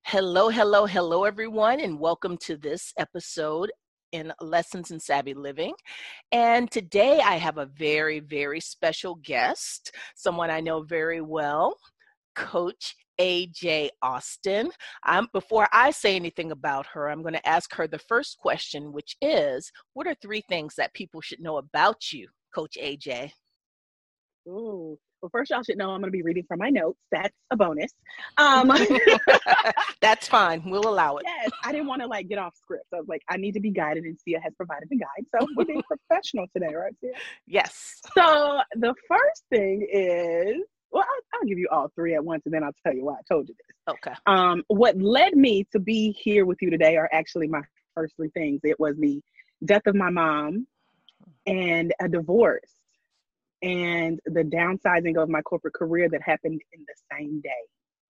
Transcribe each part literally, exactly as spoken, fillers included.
Hello, hello, hello, everyone, and welcome to this episode in Lessons in Savvy Living. And today I have a very, very special guest, someone I know very well, Coach A J Austin. Um, before I say anything about her, I'm going to ask her the first question, which is, what are three things that people should know about you, Coach A J? Ooh. Well, first, y'all should know I'm going to be reading from my notes. That's a bonus. Um, That's fine. We'll allow it. Yes, I didn't want to like get off script. I was like, I need to be guided, and Sia has provided the guide. So we're being professional today, right, Sia? Yes. So the first thing is, well, I'll, I'll give you all three at once, and then I'll tell you why I told you this. Okay. Um, what led me to be here with you today are actually my first three things. It was the death of my mom and a divorce, and the downsizing of my corporate career that happened in the same day.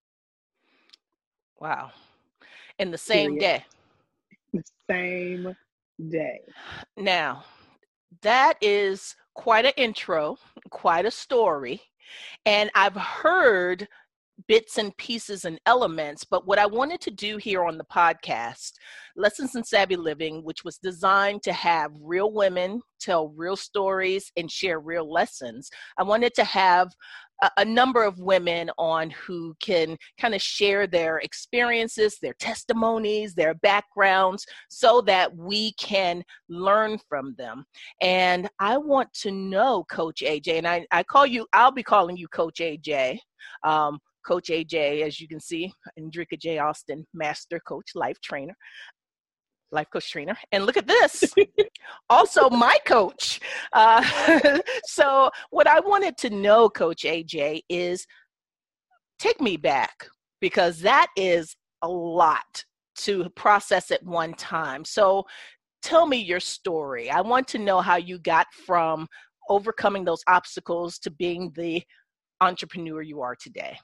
Wow. In the same Period. day. The same day. Now, that is quite an intro, quite a story. And I've heard bits and pieces and elements, but what I wanted to do here on the podcast, Lessons in Savvy Living, which was designed to have real women tell real stories and share real lessons, I wanted to have a, a number of women on who can kind of share their experiences, their testimonies, their backgrounds, so that we can learn from them. And I want to know, Coach A J, and I, I call you, I'll be calling you Coach A J. Um, Coach A J, as you can see, Andrika J. Austin, Master Coach, Life Trainer, Life Coach Trainer. And look at this, also my coach. Uh, so what I wanted to know, Coach A J, is take me back, because that is a lot to process at one time. So tell me your story. I want to know how you got from overcoming those obstacles to being the entrepreneur you are today.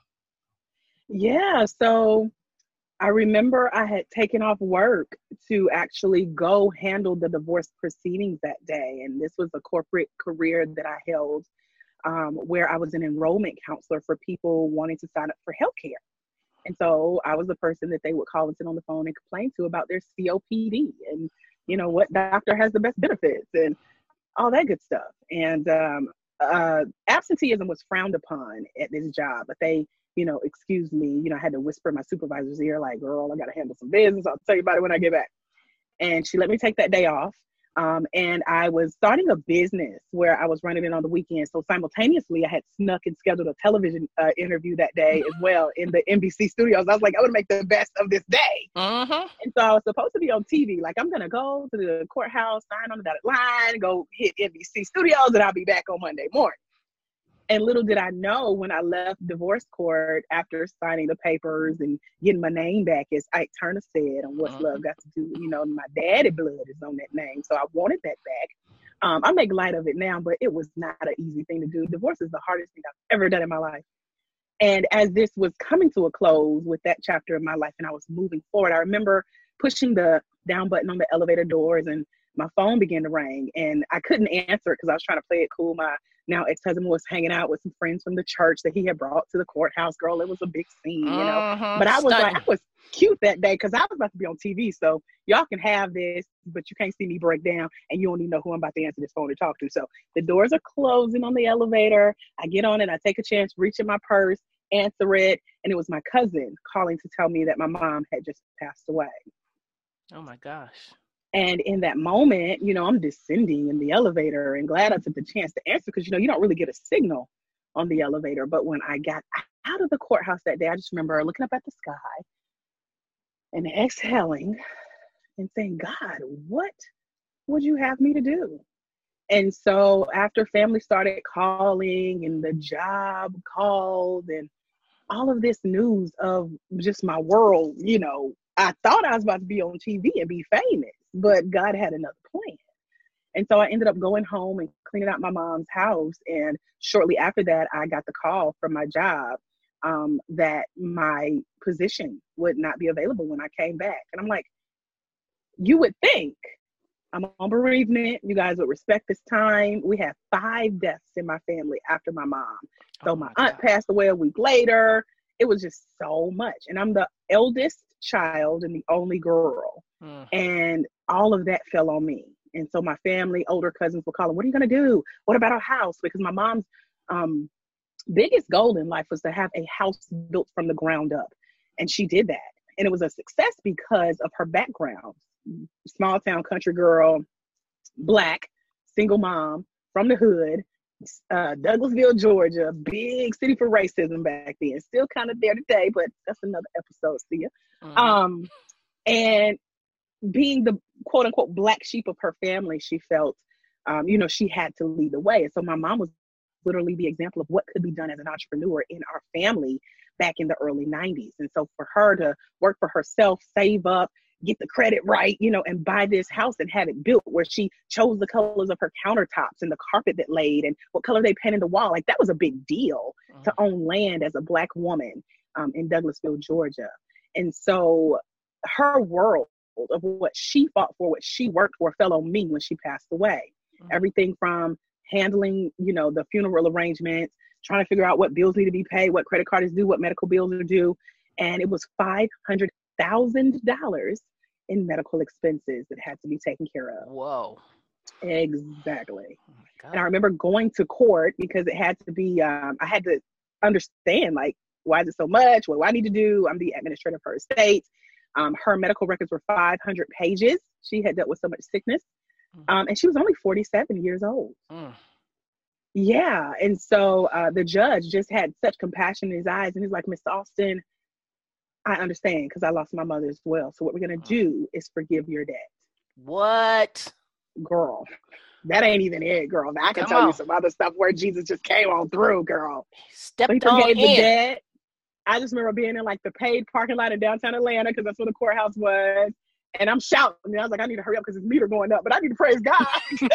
Yeah, so I remember I had taken off work to actually go handle the divorce proceedings that day. And this was a corporate career that I held um, where I was an enrollment counselor for people wanting to sign up for healthcare. And so I was the person that they would call and sit on the phone and complain to about their C O P D and, you know, what doctor has the best benefits and all that good stuff. And um, uh, absenteeism was frowned upon at this job, but they you know, excuse me, you know, I had to whisper in my supervisor's ear, like, girl, I got to handle some business. I'll tell you about it when I get back. And she let me take that day off. Um, and I was starting a business where I was running it on the weekend. So simultaneously, I had snuck and scheduled a television uh, interview that day as well in the N B C studios. I was like, I want to make the best of this day. Mm-hmm. And so I was supposed to be on T V. Like, I'm going to go to the courthouse, sign on the dotted line, go hit N B C studios, and I'll be back on Monday morning. And little did I know, when I left divorce court after signing the papers and getting my name back, as Ike Turner said on What's mm-hmm. Love Got to Do, you know, my daddy blood is on that name. So I wanted that back. Um, I make light of it now, but it was not an easy thing to do. Divorce is the hardest thing I've ever done in my life. And as this was coming to a close with that chapter of my life and I was moving forward, I remember pushing the down button on the elevator doors and my phone began to ring and I couldn't answer it because I was trying to play it cool. My now ex-husband was hanging out with some friends from the church that he had brought to the courthouse. Girl, it was a big scene, you know. Uh-huh. But I was Stunning. like, I was cute that day because I was about to be on T V. So y'all can have this, but you can't see me break down and you don't even know who I'm about to answer this phone to talk to. So the doors are closing on the elevator. I get on it. I take a chance, reach in my purse, answer it. And it was my cousin calling to tell me that my mom had just passed away. Oh my gosh. And in that moment, you know, I'm descending in the elevator and glad I took the chance to answer because, you know, you don't really get a signal on the elevator. But when I got out of the courthouse that day, I just remember looking up at the sky and exhaling and saying, God, what would you have me to do? And so after family started calling and the job called and all of this news of just my world, you know, I thought I was about to be on T V and be famous, but God had another plan. And so I ended up going home and cleaning out my mom's house. And shortly after that, I got the call from my job um, that my position would not be available when I came back. And I'm like, you would think I'm on bereavement. You guys would respect this time. We had five deaths in my family after my mom. So oh my, my aunt passed away a week later. It was just so much. And I'm the eldest child and the only girl. Mm. And all of that fell on me. And so my family, older cousins were calling, what are you going to do? What about our house? Because my mom's um, biggest goal in life was to have a house built from the ground up. And she did that. And it was a success because of her background. Small town country girl, Black, single mom from the hood, uh, Douglasville, Georgia, big city for racism back then. Still kind of there today, but that's another episode, see ya. Mm-hmm. Um, and being the quote unquote Black sheep of her family, she felt, um, you know, she had to lead the way. And so my mom was literally the example of what could be done as an entrepreneur in our family back in the early nineties. And so for her to work for herself, save up, get the credit right, you know, and buy this house and have it built where she chose the colors of her countertops and the carpet that laid and what color they painted the wall. Like that was a big deal mm-hmm. to own land as a Black woman um, in Douglasville, Georgia. And so her world of what she fought for, what she worked for, fell on me when she passed away. Mm-hmm. Everything from handling, you know, the funeral arrangements, trying to figure out what bills need to be paid, what credit cards do, what medical bills are due. And it was five hundred thousand dollars in medical expenses that had to be taken care of. Whoa. Exactly. Oh my God. And I remember going to court because it had to be, um, I had to understand, like, why is it so much? What do I need to do? I'm the administrator of her estate. Um, her medical records were five hundred pages. She had dealt with so much sickness. Um, and she was only forty-seven years old. Mm. Yeah. And so uh, the judge just had such compassion in his eyes. And he's like, Miss Austin, I understand because I lost my mother as well. So what we're going to do is forgive your debt. What? Girl, that ain't even it, girl. I can Come tell on. you some other stuff where Jesus just came on through, girl. Stepped so he forgave on the in. debt. I just remember being in like the paid parking lot in downtown Atlanta because that's where the courthouse was. And I'm shouting. And I was like, I need to hurry up because his meter going up, but I need to praise God.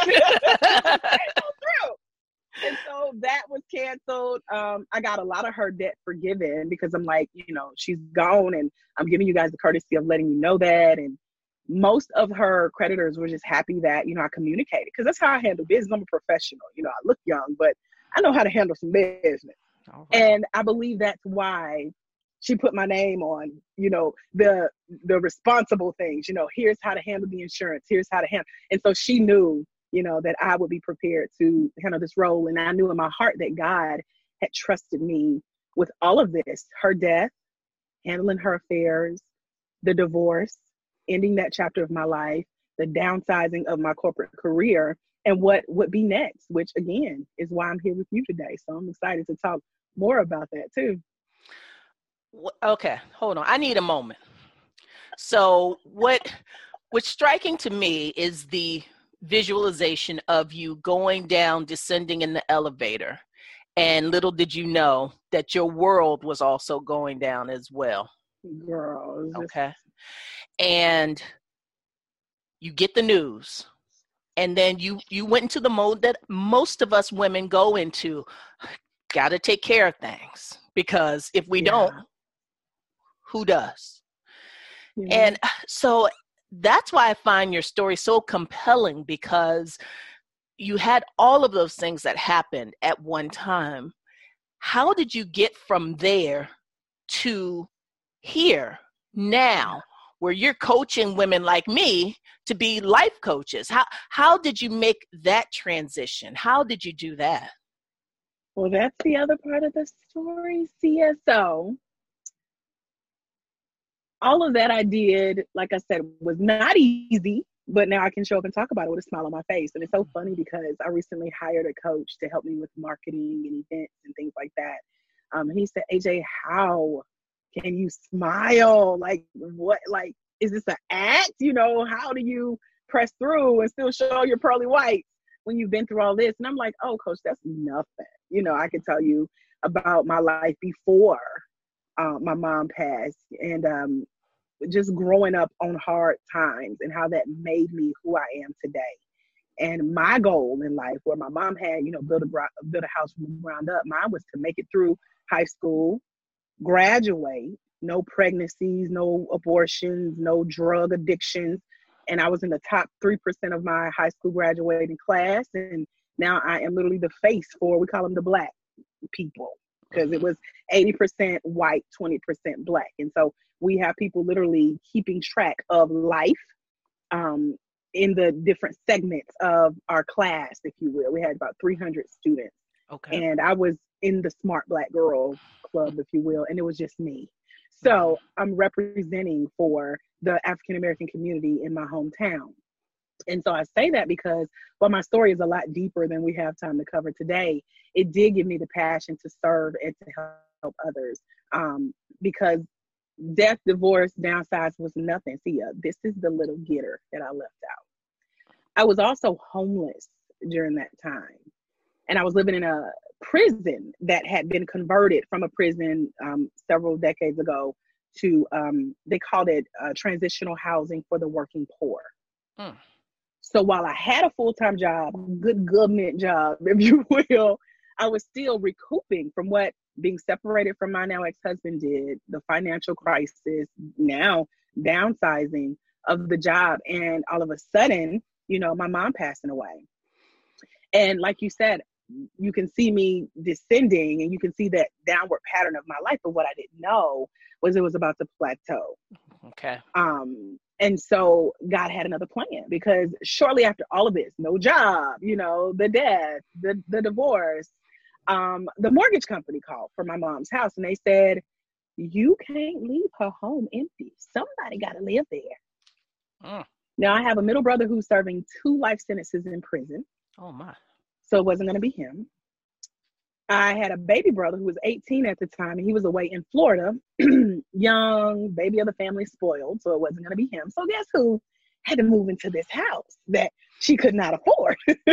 And so that was canceled. Um, I got a lot of her debt forgiven because I'm like, you know, she's gone and I'm giving you guys the courtesy of letting you know that. And most of her creditors were just happy that, you know, I communicated because that's how I handle business. I'm a professional. You know, I look young, but I know how to handle some business. Right. And I believe that's why she put my name on, you know, the the responsible things, you know, here's how to handle the insurance, here's how to handle. And so she knew, you know, that I would be prepared to handle this role. And I knew in my heart that God had trusted me with all of this, her death, handling her affairs, the divorce, ending that chapter of my life, the downsizing of my corporate career, and what would be next, which again, is why I'm here with you today. So I'm excited to talk more about that too. Okay, hold on. I need a moment. So what what's striking to me is the visualization of you going down, descending in the elevator. And little did you know that your world was also going down as well. Girl. Okay. And you get the news. And then you, you went into the mode that most of us women go into. Got to take care of things. Because if we yeah. don't, who does? Yeah. And so that's why I find your story so compelling, because you had all of those things that happened at one time. How did you get from there to here now, where you're coaching women like me to be life coaches? How how did you make that transition? How did you do that? Well, that's the other part of the story, C S O. All of that I did, like I said, was not easy, but now I can show up and talk about it with a smile on my face. And it's so funny because I recently hired a coach to help me with marketing and events and things like that. Um, and he said, A J, how can you smile? Like, what, like, is this an act? You know, how do you press through and still show your pearly whites when you've been through all this? And I'm like, oh, coach, that's nothing. You know, I can tell you about my life before Uh, my mom passed, and um, just growing up on hard times and how that made me who I am today. And my goal in life, where my mom had, you know, built a, built a house from the ground up, mine was to make it through high school, graduate, no pregnancies, no abortions, no drug addictions. And I was in the top three percent of my high school graduating class. And now I am literally the face for, we call them the Black people. because it Mm-hmm. was eighty percent white, twenty percent black. And so we have people literally keeping track of life um, in the different segments of our class, if you will. We had about three hundred students. Okay. And I was in the smart black girl club, if you will, and it was just me. Mm-hmm. So I'm representing for the African American community in my hometown. And so I say that because while my story is a lot deeper than we have time to cover today, it did give me the passion to serve and to help others. Um, because death, divorce, downsize was nothing. See, uh, this is the little getter that I left out. I was also homeless during that time. And I was living in a prison that had been converted from a prison um, several decades ago to, um, they called it uh, transitional housing for the working poor. Mm. So while I had a full-time job, good government job, if you will, I was still recouping from what being separated from my now ex-husband did, the financial crisis, now downsizing of the job. And all of a sudden, you know, my mom passing away. And like you said, you can see me descending and you can see that downward pattern of my life. But what I didn't know was it was about to plateau. Okay. Um, and so God had another plan, because shortly after all of this, no job, you know, the death, the, the divorce, um, the mortgage company called for my mom's house and they said, you can't leave her home empty. Somebody got to live there. Mm. Now I have a middle brother who's serving two life sentences in prison. Oh my. So it wasn't going to be him. I had a baby brother who was eighteen at the time, and he was away in Florida, young, baby of the family, spoiled. So it wasn't going to be him. So guess who had to move into this house that she could not afford?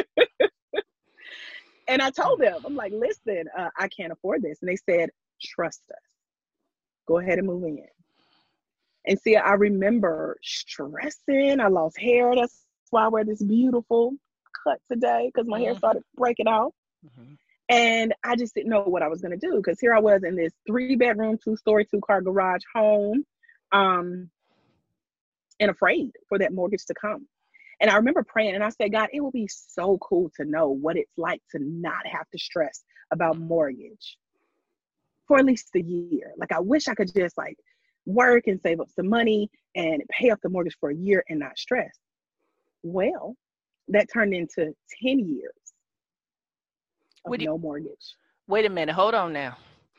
And I told them, I'm like, listen, uh, I can't afford this. And they said, trust us. Go ahead and move in. And see, I remember stressing. I lost hair. That's why I wear this beautiful cut today, because my mm-hmm. hair started breaking off. Mm-hmm. And I just didn't know what I was going to do, because here I was in this three bedroom, two story, two car garage home, um, and afraid for that mortgage to come. And I remember praying and I said, God, it will be so cool to know what it's like to not have to stress about mortgage for at least a year. Like, I wish I could just like work and save up some money and pay off the mortgage for a year and not stress. Well, that turned into ten years of you, no mortgage. Wait a minute. Hold on now.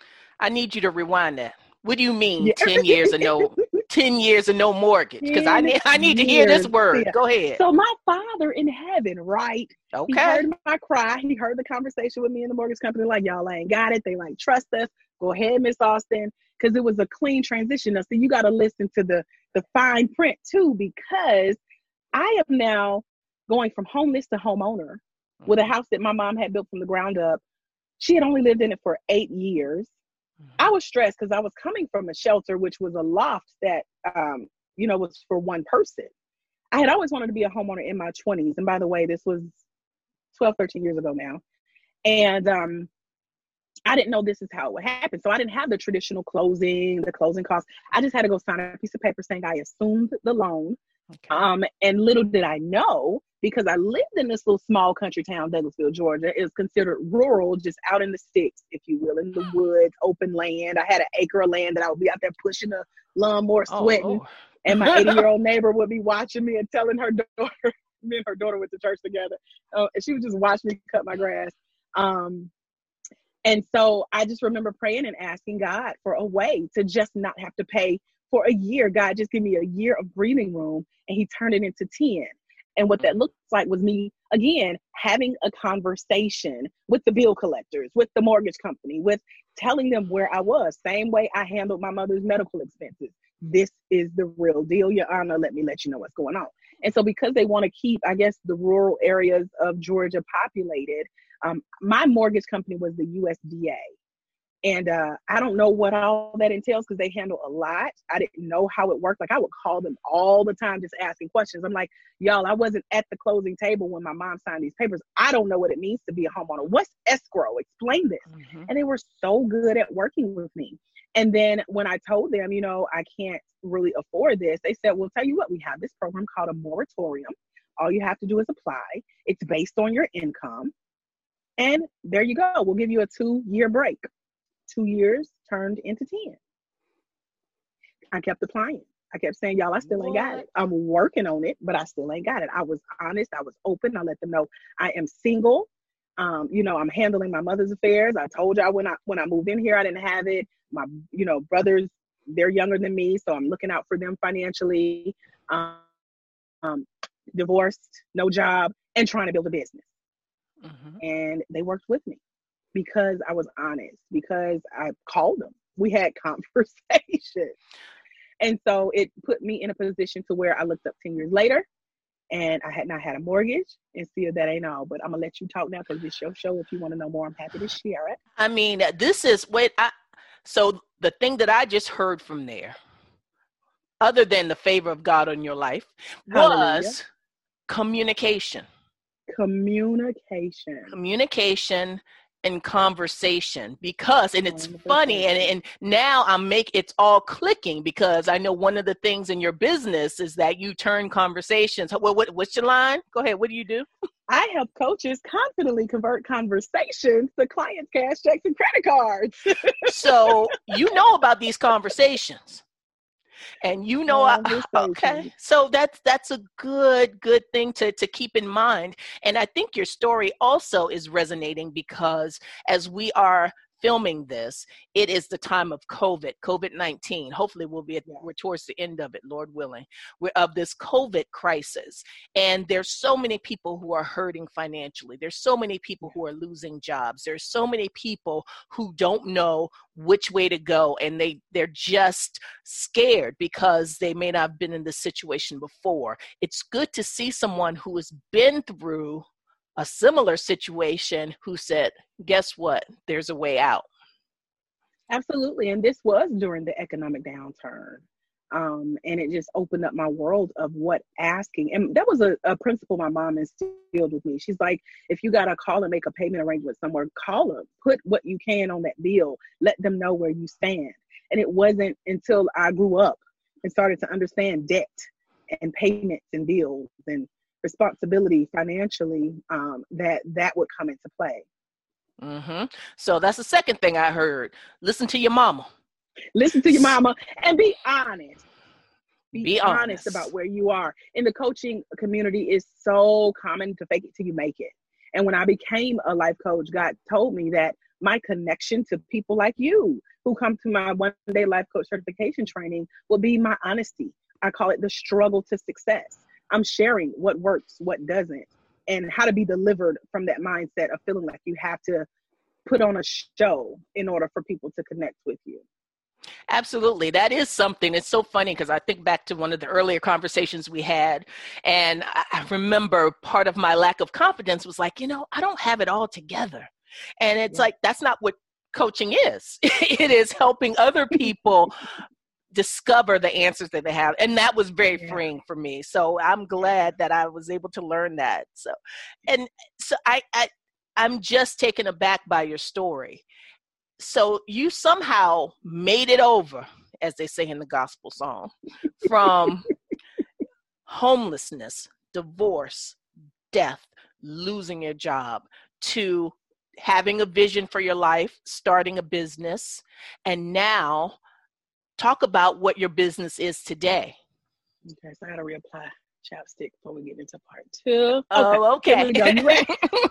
I need you to rewind that. What do you mean yeah. ten years of no ten years of no mortgage? Because I need I need years. to hear this word. Yeah. Go ahead. So my Father in heaven, right? Okay. He heard my cry. He heard the conversation with me and the mortgage company. Like, y'all ain't got it. They like trust us. Go ahead, Miss Austin. Because it was a clean transition. So you got to listen to the the fine print too, because I am now going from homeless to homeowner mm-hmm. with a house that my mom had built from the ground up. She had only lived in it for eight years. Mm-hmm. I was stressed because I was coming from a shelter, which was a loft that, um, you know, was for one person. I had always wanted to be a homeowner in my twenties. And by the way, this was twelve, thirteen years ago now. And um, I didn't know this is how it would happen. So I didn't have the traditional closing, the closing costs. I just had to go sign a piece of paper saying I assumed the loan. Okay. Um, and little did I know, because I lived in this little small country town, Douglasville, Georgia. It was considered rural, just out in the sticks, if you will, in the woods, open land. I had an acre of land that I would be out there pushing a lawnmower, sweating. Oh, and my eighty-year-old neighbor would be watching me and telling her daughter, me and her daughter went to church together. Uh, and she would just watch me cut my grass. Um, and so I just remember praying and asking God for a way to just not have to pay for a year. God, just give me a year of breathing room. And he turned it into ten. And what that looked like was me, again, having a conversation with the bill collectors, with the mortgage company, with telling them where I was. Same way I handled my mother's medical expenses. This is the real deal, Your Honor. Let me let you know what's going on. And so because they want to keep, I guess, the rural areas of Georgia populated, um, my mortgage company was the U S D A. And uh, I don't know what all that entails, because they handle a lot. I didn't know how it worked. Like, I would call them all the time just asking questions. I'm like, y'all, I wasn't at the closing table when my mom signed these papers. I don't know what it means to be a homeowner. What's escrow? Explain this. Mm-hmm. And they were so good at working with me. And then when I told them, you know, I can't really afford this, they said, well, tell you what, we have this program called a moratorium. All you have to do is apply. It's based on your income. And there you go. We'll give you a two-year break. two years turned into ten. I kept applying. I kept saying, y'all, I still ain't got it. I'm working on it, but I still ain't got it. I was honest. I was open. I let them know I am single. Um, you know, I'm handling my mother's affairs. I told y'all when I when I moved in here, I didn't have it. My, you know, brothers, they're younger than me, so I'm looking out for them financially. Um, um, divorced, no job, and trying to build a business. Mm-hmm. And they worked with me because I was honest, because I called them. We had conversations. And so it put me in a position to where I looked up ten years later and I had not had a mortgage, and still that ain't all. But I'm going to let you talk now because it's your show. If you want to know more, I'm happy to share it. I mean, this is wait, I, so the thing that I just heard from there, other than the favor of God on your life, was Hallelujah. communication. Communication. Communication and conversation, because, and it's funny, and, and now I'm make it's all clicking, because I know one of the things in your business is that you turn conversations. What, what what's your line? Go ahead. What do you do? I help coaches confidently convert conversations to clients' cash checks and credit cards. So you know about these conversations. And you know, I, okay, so that's that's a good, good thing to, to keep in mind. And I think your story also is resonating because as we are filming this, it is the time of COVID, COVID nineteen. Hopefully we'll be at, yeah. we're towards the end of it, Lord willing, we're of this COVID crisis. And there's so many people who are hurting financially. There's so many people who are losing jobs. There's so many people who don't know which way to go. And they, they're just scared because they may not have been in this situation before. It's good to see someone who has been through a similar situation who said, guess what? There's a way out. Absolutely. And this was during the economic downturn. Um, and it just opened up my world of what asking. And that was a, a principle my mom instilled with me. She's like, if you got to call and make a payment arrangement somewhere, call them, put what you can on that bill, let them know where you stand. And it wasn't until I grew up and started to understand debt and payments and bills and responsibility financially, um, that that would come into play. Mm-hmm. So that's the second thing I heard. Listen to your mama. Listen to your mama and be honest. Be, be honest. honest about where you are. In the coaching community, it's so common to fake it till you make it. And when I became a life coach, God told me that my connection to people like you who come to my one-day life coach certification training will be my honesty. I call it the struggle to success. I'm sharing what works, what doesn't, and how to be delivered from that mindset of feeling like you have to put on a show in order for people to connect with you. Absolutely. That is something. It's so funny because I think back to one of the earlier conversations we had, and I remember part of my lack of confidence was like, you know, I don't have it all together. And it's yeah. like, that's not what coaching is. It is helping other people discover the answers that they have. And that was very yeah. freeing for me. So I'm glad that I was able to learn that. So, and so I, I, I'm just taken aback by your story. So you somehow made it over, as they say in the gospel song, from homelessness, divorce, death, losing your job, to having a vision for your life, starting a business, and now talk about what your business is today. Okay, so I got to reapply chapstick before we get into part two. Oh, okay. okay. You ready?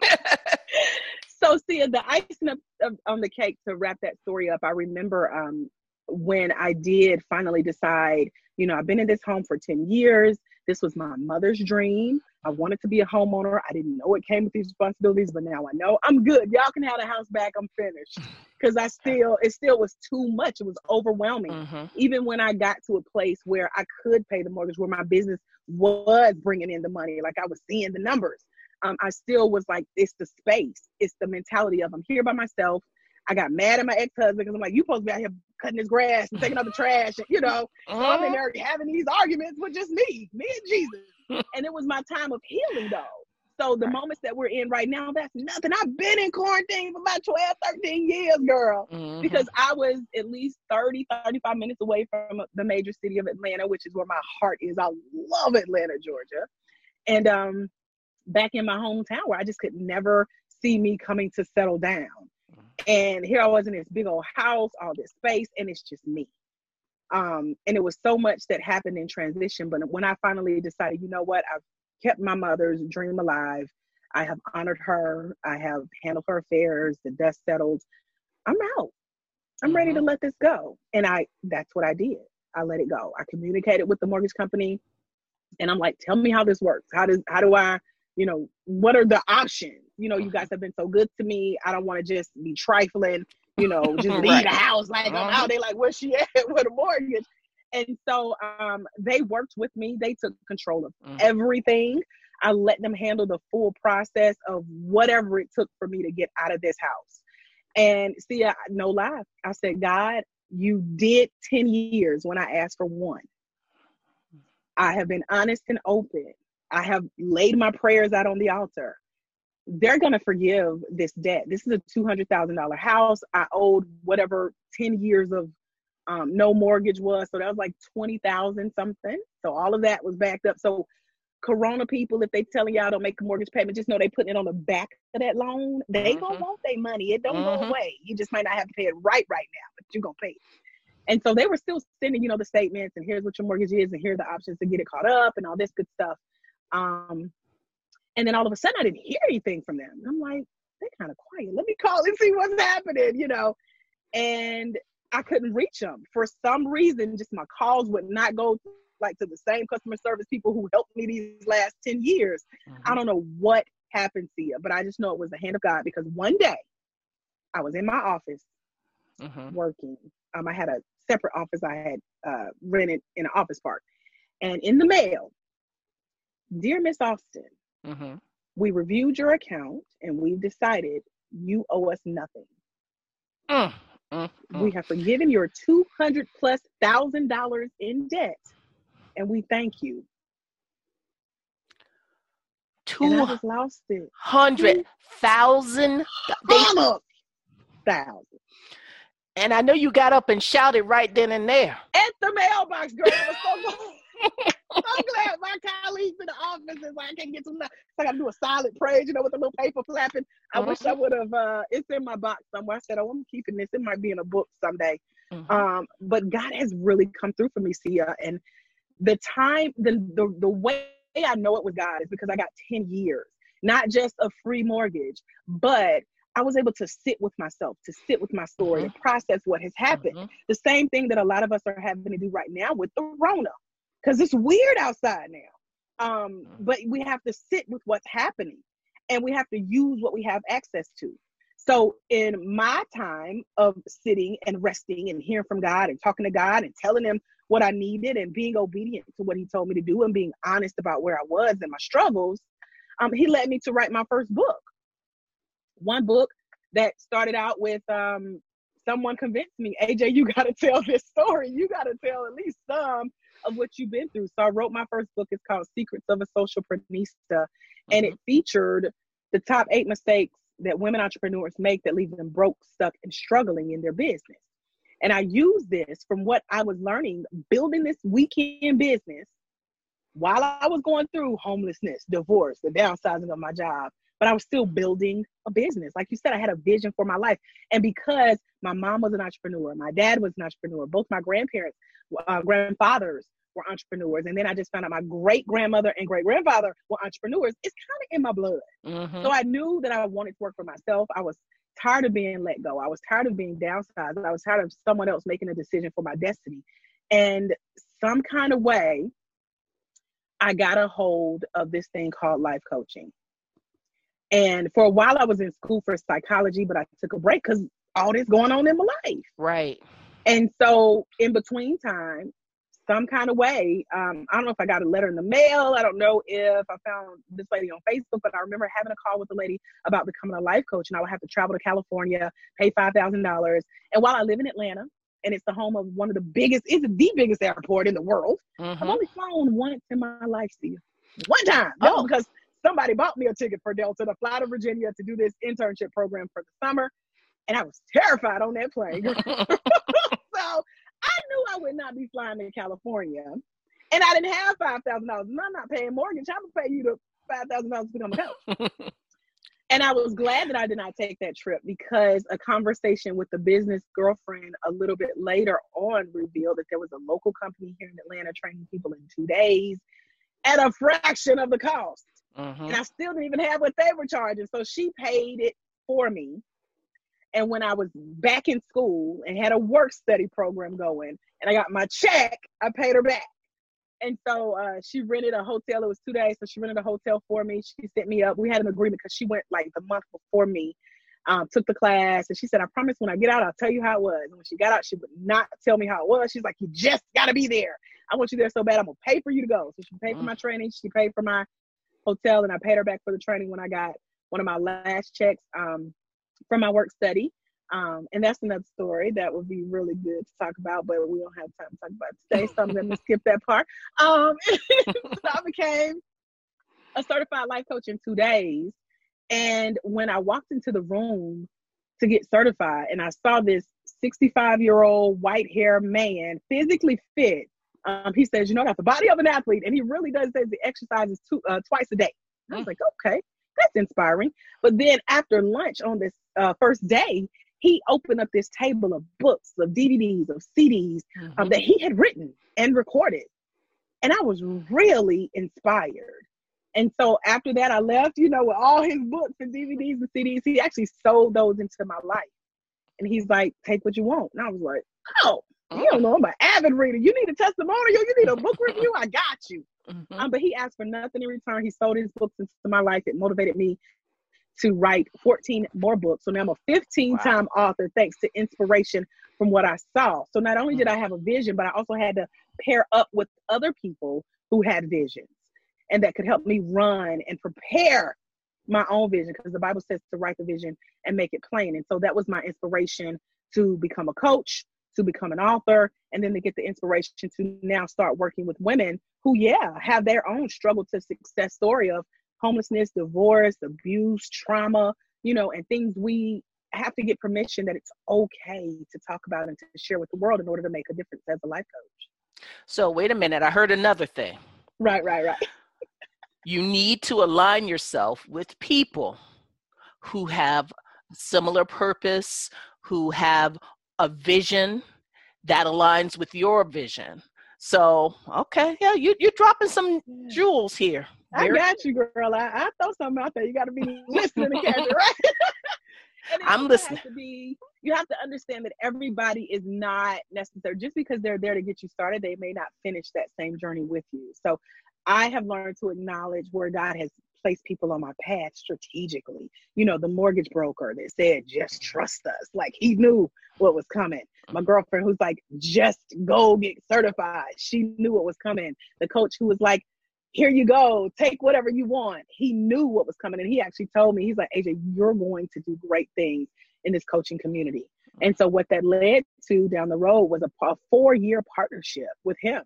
So, see, the icing up on the cake to wrap that story up, I remember um, when I did finally decide, you know, I've been in this home for ten years. This was my mother's dream. I wanted to be a homeowner. I didn't know it came with these responsibilities, but now I know I'm good. Y'all can have the house back. I'm finished. Because I still, it still was too much. It was overwhelming. Mm-hmm. Even when I got to a place where I could pay the mortgage, where my business was bringing in the money, like I was seeing the numbers. Um, I still was like, it's the space. It's the mentality of I'm here by myself. I got mad at my ex-husband because I'm like, you supposed to be out here cutting his grass and taking out the trash, and, you know. Uh-huh. So I'm in there having these arguments with just me, me and Jesus. And it was my time of healing, though. So the right. moments that we're in right now, that's nothing. I've been in quarantine for about twelve, thirteen years, girl, mm-hmm. because I was at least thirty, thirty-five minutes away from the major city of Atlanta, which is where my heart is. I love Atlanta, Georgia. And um, back in my hometown where I just could never see me coming to settle down. And here I was in this big old house, all this space, and it's just me. Um, and it was so much that happened in transition. But when I finally decided, you know what, I've kept my mother's dream alive. I have honored her. I have handled her affairs. The dust settled. I'm out. I'm mm-hmm. ready to let this go. And I, that's what I did. I let it go. I communicated with the mortgage company and I'm like, tell me how this works. How does, how do I, you know, what are the options? You know, you guys have been so good to me. I don't want to just be trifling, you know, just leave right. the house. Like, uh-huh. I'm out. They like, where's she at with a mortgage? And so um, they worked with me. They took control of mm-hmm. everything. I let them handle the full process of whatever it took for me to get out of this house. And see, I, no lie. I said, God, you did ten years when I asked for one. I have been honest and open. I have laid my prayers out on the altar. They're going to forgive this debt. This is a two hundred thousand dollars house. I owed whatever ten years of um, no mortgage was. So that was like twenty thousand something. So all of that was backed up. So Corona people, if they telling y'all don't make a mortgage payment, just know they putting it on the back of that loan. They mm-hmm. gonna want their money. It don't mm-hmm. go away. You just might not have to pay it right right now, but you're gonna pay it. And so they were still sending, you know, the statements and here's what your mortgage is and here are the options to get it caught up and all this good stuff. Um, and then all of a sudden I didn't hear anything from them. I'm like, they're kind of quiet. Let me call and see what's happening, you know. And I couldn't reach them. For some reason, just my calls would not go like to the same customer service people who helped me these last ten years. Mm-hmm. I don't know what happened to you, but I just know it was the hand of God because one day I was in my office mm-hmm. working. Um, I had a separate office I had uh, rented in an office park. And in the mail, dear Miss Austin, mm-hmm. we reviewed your account and we've decided you owe us nothing. Mm, mm, mm. We have forgiven your two hundred plus thousand dollars in debt. And we thank you. Two hundred thousand. Thousand. And I know you got up and shouted right then and there. At the mailbox, girl. I was so, so glad my colleagues in the office is like, I can't get to that. So I got to do a silent praise, you know, with a little paper flapping. I mm-hmm. wish I would have, uh, it's in my box somewhere. I said, oh, I'm keeping this. It might be in a book someday. Mm-hmm. Um, but God has really come through for me, Sia. And the time, the, the the way I know it was God is because I got ten years, not just a free mortgage, but I was able to sit with myself, to sit with my story, mm-hmm. and process what has happened. Mm-hmm. The same thing that a lot of us are having to do right now with the Rona, because it's weird outside now. Um, but we have to sit with what's happening, and we have to use what we have access to. So in my time of sitting and resting and hearing from God and talking to God and telling him what I needed and being obedient to what he told me to do and being honest about where I was and my struggles, um, he led me to write my first book. One book that started out with um, someone convinced me, A J, you got to tell this story. You got to tell at least some of what you've been through. So I wrote my first book. It's called Secrets of a Socialprenista. Mm-hmm. And it featured the top eight mistakes that women entrepreneurs make that leave them broke, stuck, and struggling in their business. And I use this from what I was learning, building this weekend business while I was going through homelessness, divorce, the downsizing of my job, but I was still building a business. Like you said, I had a vision for my life. And because my mom was an entrepreneur, my dad was an entrepreneur, both my grandparents, uh, grandfathers were entrepreneurs. And then I just found out my great grandmother and great grandfather were entrepreneurs. It's kind of in my blood. Mm-hmm. So I knew that I wanted to work for myself. I was tired of being let go. I was tired of being downsized. I was tired of someone else making a decision for my destiny. And some kind of way, I got a hold of this thing called life coaching. And for a while, I was in school for psychology, but I took a break because all this going on in my life. Right. And so in between time, some kind of way, um, I don't know if I got a letter in the mail. I don't know if I found this lady on Facebook, but I remember having a call with a lady about becoming a life coach. And I would have to travel to California, pay five thousand dollars. And while I live in Atlanta, and it's the home of one of the biggest, it's the biggest airport in the world. Mm-hmm. I've only flown once in my life, Steve. One time. Oh. Because somebody bought me a ticket for Delta to fly to Virginia to do this internship program for the summer. And I was terrified on that plane. So I knew I would not be flying in California. And I didn't have five thousand dollars. And I'm not paying mortgage. I'm going to pay you the five thousand dollars to come and help. And I was glad that I did not take that trip, because a conversation with the business girlfriend a little bit later on revealed that there was a local company here in Atlanta training people in two days at a fraction of the cost. Mm-hmm. And I still didn't even have what they were charging. So she paid it for me. And when I was back in school and had a work study program going and I got my check, I paid her back. And so uh, she rented a hotel. It was two days. So she rented a hotel for me. She set me up. We had an agreement because she went like the month before me, um, took the class. And she said, I promise when I get out, I'll tell you how it was. And when she got out, she would not tell me how it was. She's like, you just got to be there. I want you there so bad. I'm going to pay for you to go. So she paid for my training. She paid for my hotel. And I paid her back for the training when I got one of my last checks um, from my work study. Um, and that's another story that would be really good to talk about, but we don't have time to talk about it today, so I'm going to skip that part. Um, so I became a certified life coach in two days. And when I walked into the room to get certified and I saw this sixty-five-year-old white hair man, physically fit, um, he says, you know, got the body of an athlete. And he really does say the exercises two, uh, twice a day. And I was like, okay, that's inspiring. But then after lunch on this uh, first day, he opened up this table of books, of D V Ds, of C Ds mm-hmm. um, that he had written and recorded. And I was really inspired. And so after that, I left, you know, with all his books and D V Ds and C Ds. He actually sold those into my life. And he's like, take what you want. And I was like, oh, you don't know, I'm an avid reader. You need a testimonial. You need a book review. I got you. Mm-hmm. Um, but he asked for nothing in return. He sold his books into my life. It motivated me to write fourteen more books. So now I'm a fifteen-time wow. author thanks to inspiration from what I saw. So not only did I have a vision, but I also had to pair up with other people who had visions and that could help me run and prepare my own vision, because the Bible says to write the vision and make it plain. And so that was my inspiration to become a coach, to become an author, and then to get the inspiration to now start working with women who, yeah, have their own struggle to success story of homelessness, divorce, abuse, trauma, you know, and things we have to get permission that it's okay to talk about and to share with the world in order to make a difference as a life coach. So wait a minute, I heard another thing. Right, right, right. You need to align yourself with people who have similar purpose, who have a vision that aligns with your vision. So, okay, yeah, you, you're dropping some jewels here. I got you, girl. I, I throw something out there. You got to be listening to catch it, right? And I'm listening. To be, you have to understand that everybody is not necessary. Just because they're there to get you started, they may not finish that same journey with you. So I have learned to acknowledge where God has placed people on my path strategically. You know, the mortgage broker that said, just trust us. Like, he knew what was coming. My girlfriend who's like, just go get certified. She knew what was coming. The coach who was like, here you go, take whatever you want. He knew what was coming. And he actually told me, he's like, A J, you're going to do great things in this coaching community. And so what that led to down the road was a, a four-year partnership with him,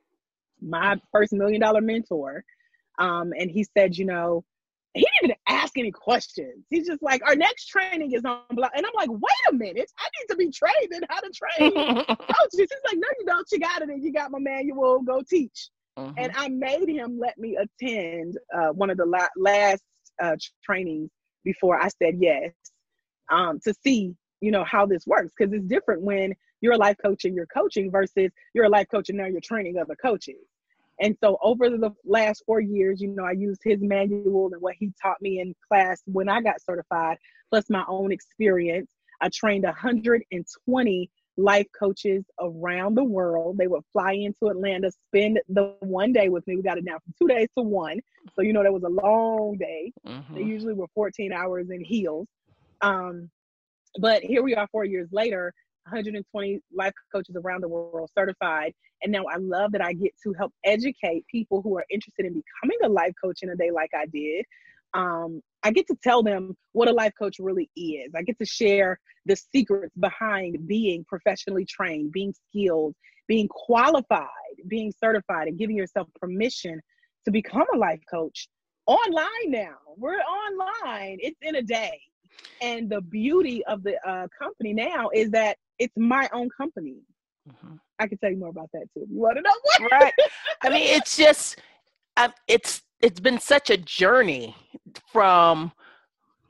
my first million dollar mentor. Um, and he said, you know, he didn't even ask any questions. He's just like, our next training is on block. And I'm like, wait a minute, I need to be trained in how to train coaches. He's like, no, you don't. You got it. And you got my manual. Go teach. Mm-hmm. And I made him let me attend uh, one of the la- last uh, trainings before I said yes, um, to see, you know, how this works. Because it's different when you're a life coach and you're coaching versus you're a life coach and now you're training other coaches. And so over the last four years, you know, I used his manual and what he taught me in class when I got certified, plus my own experience. I trained one hundred twenty life coaches around the world. They would fly into Atlanta, spend the one day with me. We got it down from two days to one. So, you know, that was a long day. Mm-hmm. They usually were fourteen hours in heels. Um, but here we are four years later, one hundred twenty life coaches around the world certified. And now I love that I get to help educate people who are interested in becoming a life coach in a day like I did. Um, I get to tell them what a life coach really is. I get to share the secrets behind being professionally trained, being skilled, being qualified, being certified, and giving yourself permission to become a life coach online now. We're online. It's in a day. And the beauty of the uh, company now is that it's my own company. Mm-hmm. I can tell you more about that too. You want to know what? Right. I mean, it's just, uh, it's it's been such a journey from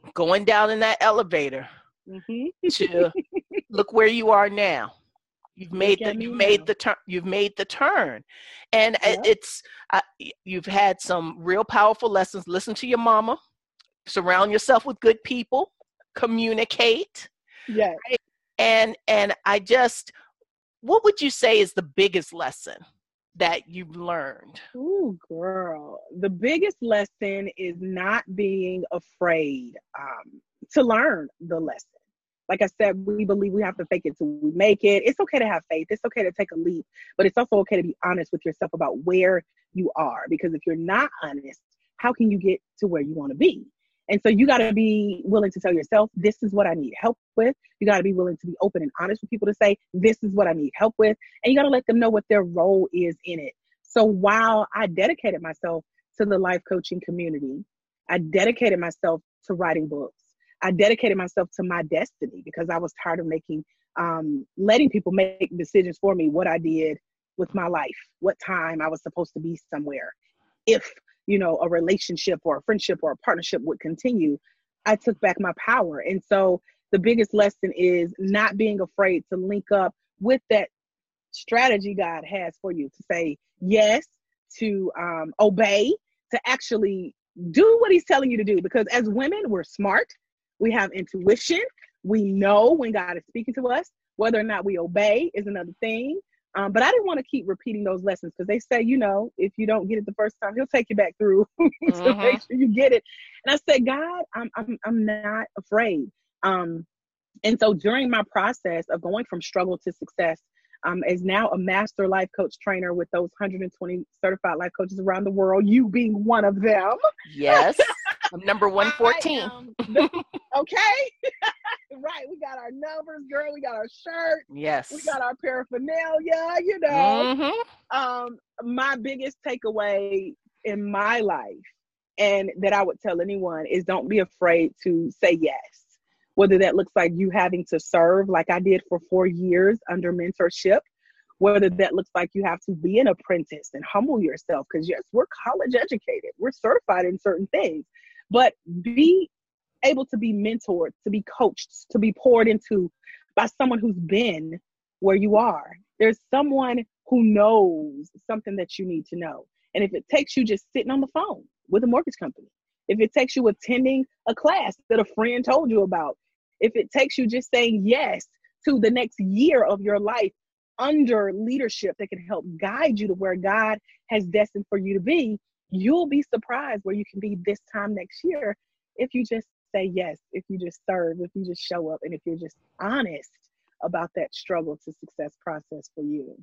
going down in that elevator Mm-hmm. to look where you are now. You've made the you've made now. the turn. You've made the turn, and Yep. it's uh, you've had some real powerful lessons. Listen to your mama. Surround yourself with good people. Communicate. Yes. Right? And and I just, what would you say is the biggest lesson that you've learned? Ooh, girl. The biggest lesson is not being afraid um, to learn the lesson. Like I said, we believe we have to fake it till we make it. It's okay to have faith. It's okay to take a leap, but it's also okay to be honest with yourself about where you are. Because if you're not honest, how can you get to where you want to be? And so you got to be willing to tell yourself, this is what I need help with. You got to be willing to be open and honest with people to say, this is what I need help with. And you got to let them know what their role is in it. So while I dedicated myself to the life coaching community, I dedicated myself to writing books. I dedicated myself to my destiny because I was tired of making, um, letting people make decisions for me, what I did with my life, what time I was supposed to be somewhere. If, you know, a relationship or a friendship or a partnership would continue, I took back my power. And so the biggest lesson is not being afraid to link up with that strategy God has for you, to say yes, to um, obey, to actually do what he's telling you to do. Because as women, we're smart. We have intuition. We know when God is speaking to us. Whether or not we obey is another thing. Um, but I didn't want to keep repeating those lessons because they say, you know, if you don't get it the first time, he'll take you back through mm-hmm. to make sure you get it. And I said, God, I'm I'm I'm not afraid. Um, and so during my process of going from struggle to success, um, as now a master life coach trainer with those one hundred twenty certified life coaches around the world, you being one of them. Yes, I'm number one fourteen. The, okay. Right. We got our numbers, girl. We got our shirt. Yes. We got our paraphernalia, you know. Mm-hmm. Um, my biggest takeaway in my life, and that I would tell anyone, is don't be afraid to say yes. Whether that looks like you having to serve like I did for four years under mentorship, whether that looks like you have to be an apprentice and humble yourself, because yes, we're college educated. We're certified in certain things, but be able to be mentored, to be coached, to be poured into by someone who's been where you are. There's someone who knows something that you need to know. And if it takes you just sitting on the phone with a mortgage company, if it takes you attending a class that a friend told you about, if it takes you just saying yes to the next year of your life under leadership that can help guide you to where God has destined for you to be, you'll be surprised where you can be this time next year if you just say yes, if you just serve, if you just show up, and if you're just honest about that struggle to success process for you.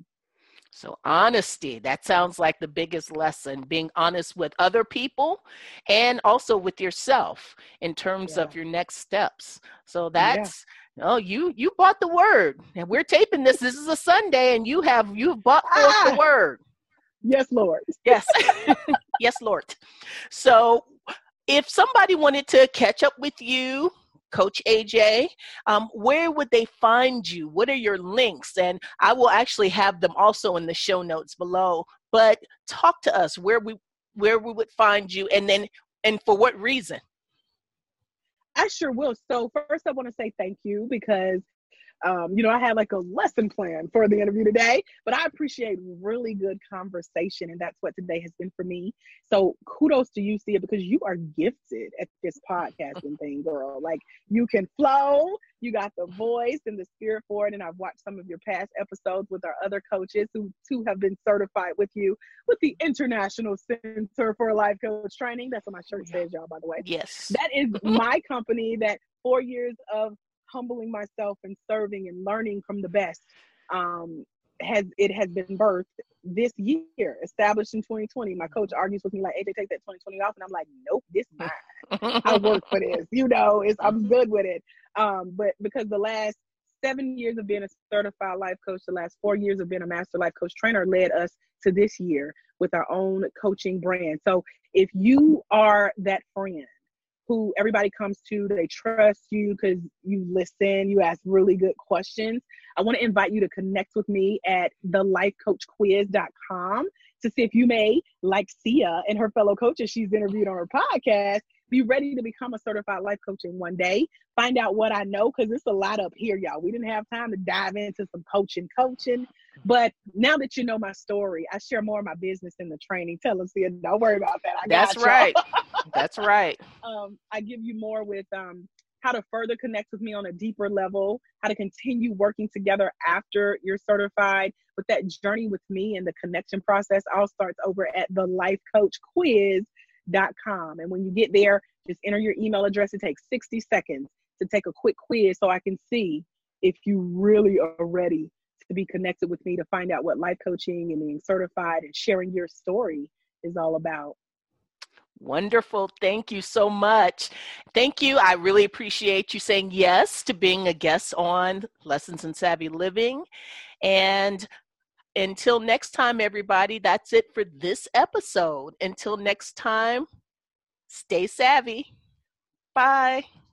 So honesty, that sounds like the biggest lesson, being honest with other people and also with yourself in terms yeah. of your next steps. So that's, yeah. oh, you, you bought the word, and we're taping this. This is a Sunday, and you have, you've bought forth ah! the word. Yes, Lord. Yes. Yes, Lord. So if somebody wanted to catch up with you, Coach A J, um, where would they find you? What are your links? And I will actually have them also in the show notes below. But talk to us where we where we would find you, and then and for what reason. I sure will. So first, I want to say thank you because Um, you know, I had like a lesson plan for the interview today, but I appreciate really good conversation, and that's what today has been for me. So kudos to you, Sia, because you are gifted at this podcasting thing, girl. Like, you can flow, you got the voice and the spirit for it, and I've watched some of your past episodes with our other coaches who too have been certified with you with the International Center for Life Coach Training. That's what my shirt says, y'all, by the way. Yes. That is my company that four years of humbling myself and serving and learning from the best um has it has been birthed this year, established in twenty twenty. My coach argues with me like, A J, take that twenty twenty off, and I'm like, nope, this is mine. I work for this, you know. It's I'm good with it. Um but because the last seven years of being a certified life coach, the last four years of being a master life coach trainer led us to this year with our own coaching brand. So if you are that friend who everybody comes to, they trust you because you listen, you ask really good questions, I want to invite you to connect with me at the life coach quiz dot com to see if you may, like Sia and her fellow coaches she's interviewed on her podcast, be ready to become a certified life coach in one day. Find out what I know, because it's a lot up here, y'all. We didn't have time to dive into some coaching, coaching. But now that you know my story, I share more of my business in the training. Tell us, don't worry about that. I That's got right. That's right. Um, I give you more with um, how to further connect with me on a deeper level, how to continue working together after you're certified. But that journey with me and the connection process all starts over at the life coach quiz dot com. And when you get there, just enter your email address. It takes sixty seconds to take a quick quiz so I can see if you really are ready to be connected with me, to find out what life coaching and being certified and sharing your story is all about. Wonderful. Thank you so much. Thank you. I really appreciate you saying yes to being a guest on Lessons in Savvy Living. And until next time, everybody, that's it for this episode. Until next time, stay savvy. Bye.